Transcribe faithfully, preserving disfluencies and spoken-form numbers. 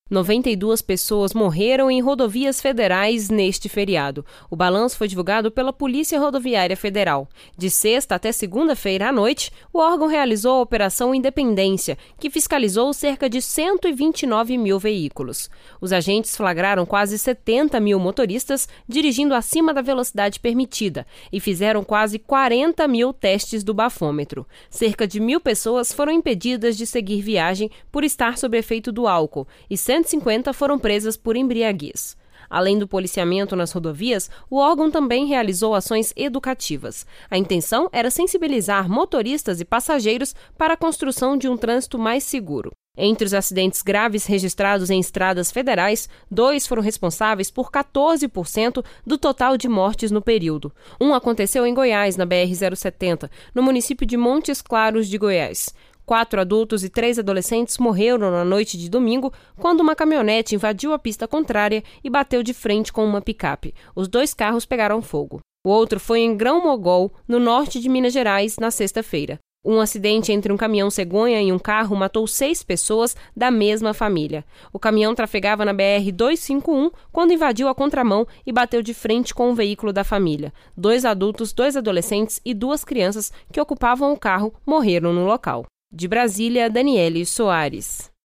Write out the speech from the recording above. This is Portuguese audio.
noventa e duas pessoas morreram em rodovias federais neste feriado. O balanço foi divulgado pela Polícia Rodoviária Federal. De sexta até segunda-feira à noite, o órgão realizou a Operação Independência, que fiscalizou cerca de cento e vinte e nove mil veículos. Os agentes flagraram quase setenta mil motoristas dirigindo acima da velocidade permitida e fizeram quase quarenta mil testes do bafômetro. Cerca de mil pessoas foram impedidas de seguir viagem por estar sob efeito do álcool e cento e cinquenta foram presas por embriaguez. Além do policiamento nas rodovias, o órgão também realizou ações educativas. A intenção era sensibilizar motoristas e passageiros para a construção de um trânsito mais seguro. Entre os acidentes graves registrados em estradas federais, dois foram responsáveis por quatorze por cento do total de mortes no período. Um aconteceu em Goiás, na B R zero setenta, no município de Montes Claros de Goiás. Quatro adultos e três adolescentes morreram na noite de domingo quando uma caminhonete invadiu a pista contrária e bateu de frente com uma picape. Os dois carros pegaram fogo. O outro foi em Grão-Mogol, no norte de Minas Gerais, na sexta-feira. Um acidente entre um caminhão cegonha e um carro matou seis pessoas da mesma família. O caminhão trafegava na B R duzentos e cinquenta e um quando invadiu a contramão e bateu de frente com um veículo da família. Dois adultos, dois adolescentes e duas crianças que ocupavam o carro morreram no local. De Brasília, Daniele Soares.